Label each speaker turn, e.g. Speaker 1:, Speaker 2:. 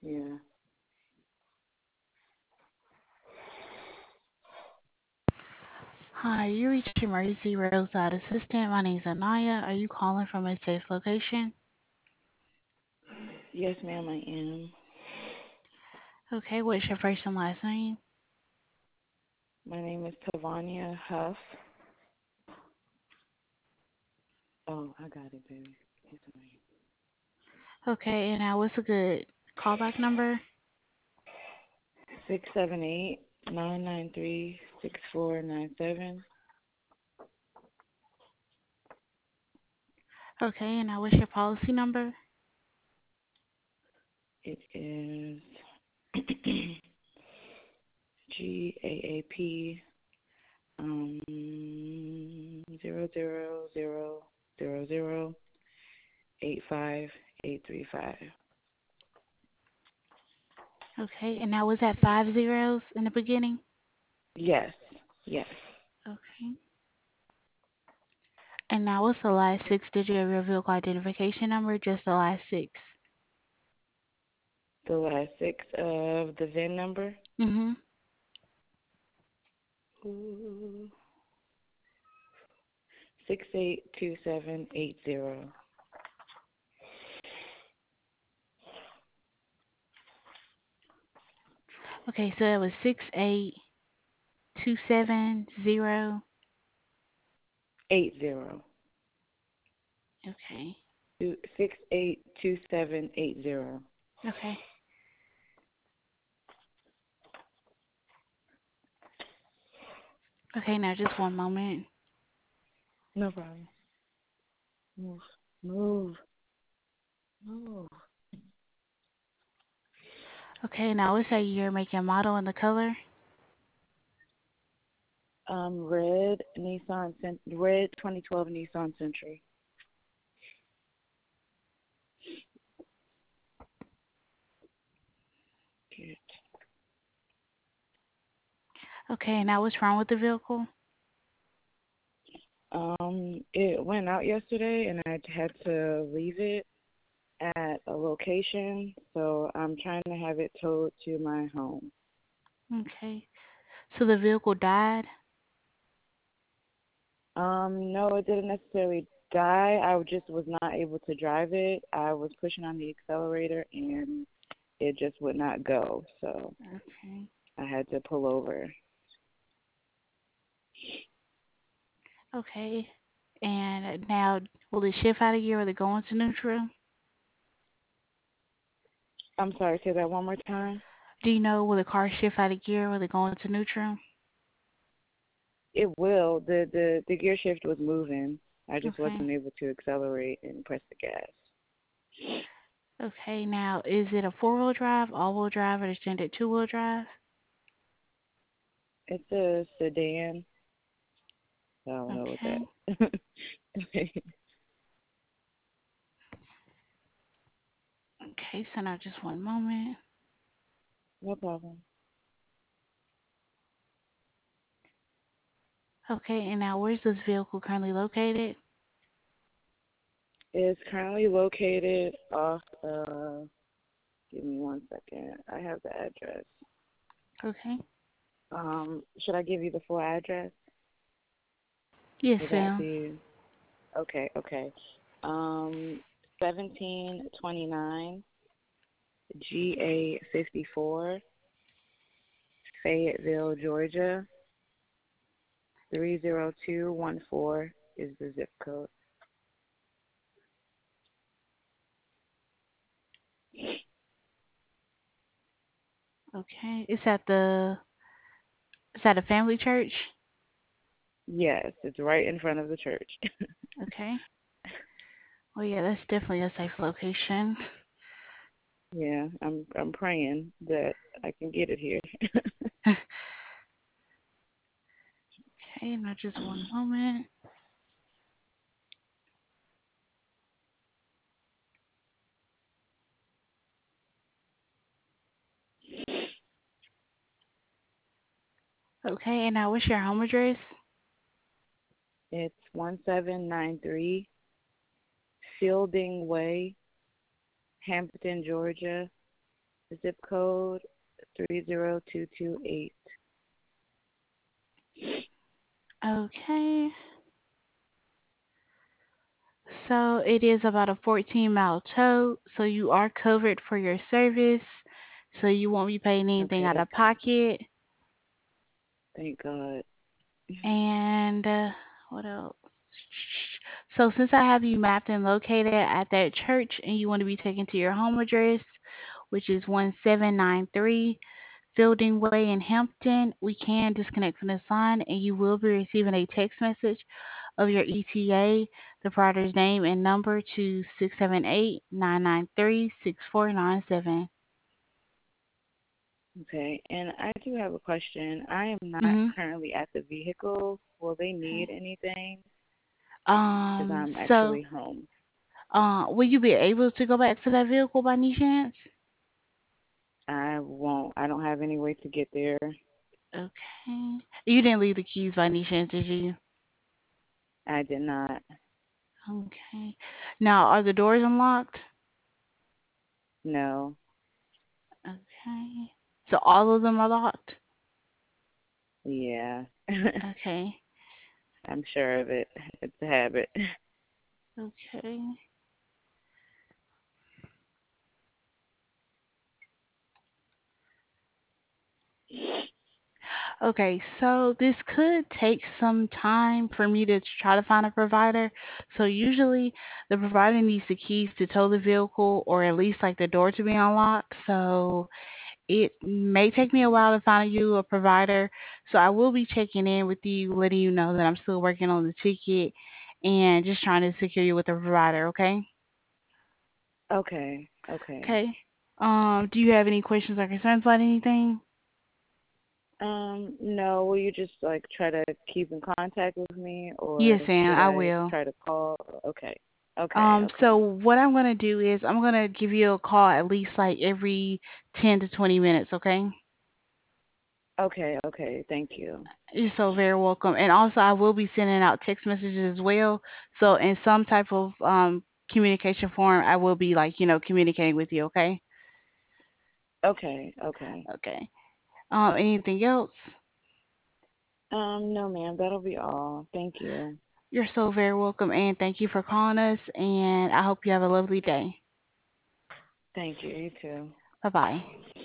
Speaker 1: Yeah.
Speaker 2: Hi, you reached Emergency Roadside Assistant. My name's Anaya. Are you calling from a safe location?
Speaker 1: Yes, ma'am, I am.
Speaker 2: Okay, what's your first and last name?
Speaker 1: My name is Tavania Huff. Oh, I got it, baby. It's me.
Speaker 2: Okay, and now what's a good callback number?
Speaker 1: 678-993-6497.
Speaker 2: Okay, and now what's your policy number?
Speaker 1: It is GAAP 000085835.
Speaker 2: Okay, and now was that 5 zeros in the beginning?
Speaker 1: Yes, yes.
Speaker 2: Okay. And now what's the last six digit of your vehicle identification number? Just the last six.
Speaker 1: The last six of the VIN number.
Speaker 2: Mm-hmm.
Speaker 1: Ooh, 682780.
Speaker 2: Okay, so that was 68270.
Speaker 1: 80.
Speaker 2: Okay.
Speaker 1: 682780.
Speaker 2: Okay. Okay, now just one moment.
Speaker 1: No problem. Move. Move. Move.
Speaker 2: Okay, now what's that year, make, and model, and the color?
Speaker 1: Red 2012 Nissan Sentra. Good.
Speaker 2: Okay, now what's wrong with the vehicle?
Speaker 1: It went out yesterday and I had to leave it at a location, so I'm trying to have it towed to my home.
Speaker 2: Okay. So the vehicle died?
Speaker 1: No, it didn't necessarily die. I just was not able to drive it. I was pushing on the accelerator and it just would not go, so
Speaker 2: Okay.
Speaker 1: I had to pull over.
Speaker 2: Okay. And now, will it shift out of gear or will it go into neutral?
Speaker 1: I'm sorry, say that one more time.
Speaker 2: Do you know, will the car shift out of gear or will it go into neutral?
Speaker 1: It will. The gear shift was moving. I just
Speaker 2: Okay.
Speaker 1: wasn't able to accelerate and press the gas.
Speaker 2: Okay, now, is it a four-wheel drive, all-wheel drive, or the standard two-wheel drive?
Speaker 1: It's a sedan. I don't know what
Speaker 2: Okay.
Speaker 1: that.
Speaker 2: Okay, so now just one moment.
Speaker 1: No problem.
Speaker 2: Okay, and now where's this vehicle currently located?
Speaker 1: It's currently located off. Give me one second. I have the address.
Speaker 2: Okay.
Speaker 1: Should I give you the full address?
Speaker 2: Yes,
Speaker 1: Would that
Speaker 2: ma'am.
Speaker 1: be okay? Okay. Um, 1729 GA 54, Fayetteville, Georgia. 30214 is the zip code.
Speaker 2: Okay. Is that a family church?
Speaker 1: Yes, it's right in front of the church.
Speaker 2: Okay. Well, yeah, that's definitely a safe location.
Speaker 1: Yeah, I'm praying that I can get it here.
Speaker 2: Okay, now just one moment. Okay, and now what's your home address?
Speaker 1: It's 1793 Fielding Way, Hampton, Georgia Zip code 30228.
Speaker 2: Okay. So it is about a 14-mile tow, so you are covered for your service, so you won't be paying anything out
Speaker 1: Okay,
Speaker 2: of pocket.
Speaker 1: thank God.
Speaker 2: And what else? So since I have you mapped and located at that church and you want to be taken to your home address, which is 1793 Fielding Way in Hampton, we can disconnect from this line and you will be receiving a text message of your ETA, the provider's name and number to 678-993-6497.
Speaker 1: Okay, and I do have a question. I am not
Speaker 2: Mm-hmm.
Speaker 1: currently at the vehicle. Will they need
Speaker 2: Okay.
Speaker 1: anything? Because
Speaker 2: Um,
Speaker 1: I'm
Speaker 2: so,
Speaker 1: actually home.
Speaker 2: will you be able to go back to that vehicle by any chance?
Speaker 1: I won't. I don't have any way to get there.
Speaker 2: Okay. You didn't leave the keys by any chance, did you?
Speaker 1: I did not.
Speaker 2: Okay. Now, are the doors unlocked?
Speaker 1: No.
Speaker 2: Okay. So all of them are locked?
Speaker 1: Yeah.
Speaker 2: Okay.
Speaker 1: I'm sure of it. It's a habit.
Speaker 2: Okay. Okay, so this could take some time for me to try to find a provider. So usually the provider needs the keys to tow the vehicle or at least like the door to be unlocked. So it may take me a while to find you a provider. So I will be checking in with you, letting you know that I'm still working on the ticket and just trying to secure you with a provider, okay?
Speaker 1: Okay. Okay.
Speaker 2: Okay. Do you have any questions or concerns about anything?
Speaker 1: No, will you just like try to keep in contact with me or
Speaker 2: Yes, Ann,
Speaker 1: should
Speaker 2: I
Speaker 1: I
Speaker 2: will.
Speaker 1: try to call? Okay. Okay,
Speaker 2: So
Speaker 1: okay.
Speaker 2: what I'm gonna do is I'm gonna give you a call at least like every 10 to 20 minutes, okay?
Speaker 1: Okay, okay. Thank you.
Speaker 2: You're so very welcome. And also I will be sending out text messages as well. So in some type of communication form, I will be like, communicating with you, okay?
Speaker 1: Okay, okay.
Speaker 2: Okay. Anything else?
Speaker 1: No, ma'am, that'll be all. Thank you.
Speaker 2: You're so very welcome and thank you for calling us and I hope you have a lovely day.
Speaker 1: Thank you. You too.
Speaker 2: Bye bye.